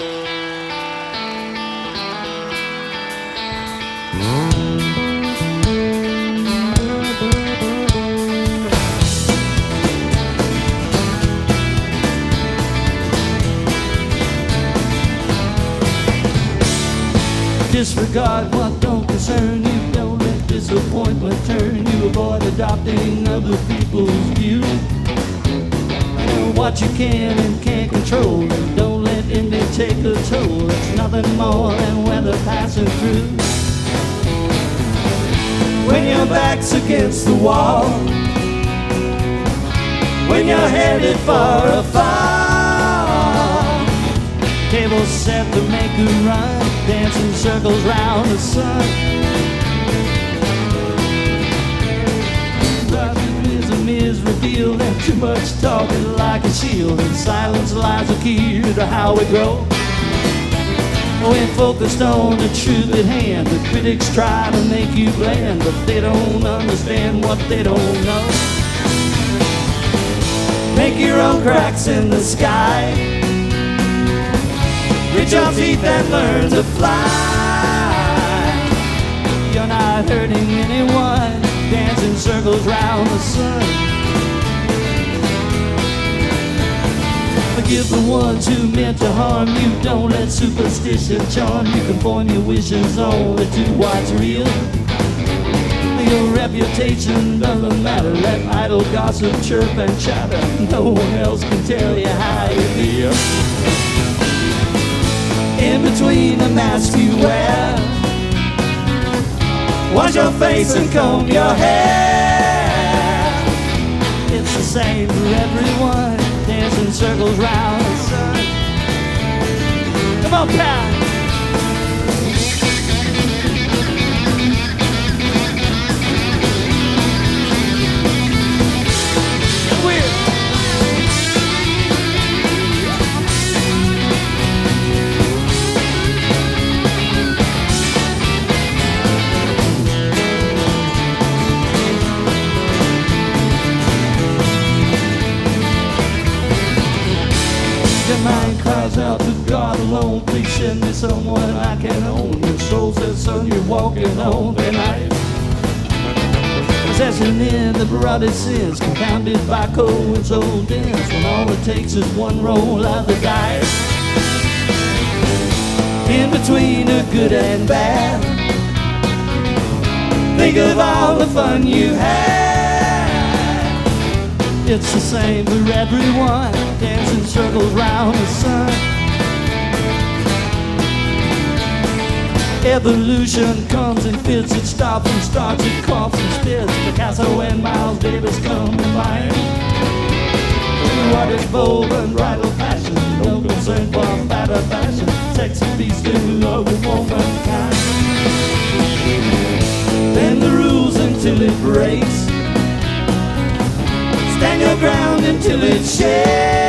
Disregard what don't concern you. Don't let disappointment turn you. Avoid adopting other people's views. Know what you can and can't control. And don't let envy take a toll. It's nothing more than weather passing through. When your back's against the wall, when you're headed for a fall, tables set to make you run, dancing circles round the sun. Wisdom is revealed, and too much talk is like a shield, and silence lies the key to how we grow. When focused on the truth at hand, the critics try to make you bland, but they don't understand what they don't know. Make your own cracks in the sky, grit your teeth and learn to fly. You're not hurting anyone, dancing circles round the sun. Forgive the ones who meant to harm you. Don't let superstition charm you. Conform your wishes only to what's real. Your reputation doesn't matter. Let idle gossip chirp and chatter. No one else can tell you how you feel. In between the masks you wear, wash your face and comb your hair. It's the same for everyone, dancing circles round the sun. Come on, pal. Mind cries out to God alone, please send me someone I can own. Your soul says, son, you're walking on the night. Possession in the broadest sins, compounded by coincidence, when all it takes is one roll of the dice. In between the good and bad, think of all the fun you had. It's the same for everyone, dancing circles round the sun. Evolution comes and fits, it stops and starts, it coughs and spits. Picasso and Miles Davis come combined. What is bold and bridal passion, no concern for fatter fashion, sex and beast in love with womankind. Bend the rules until it breaks, stand your ground until it shakes.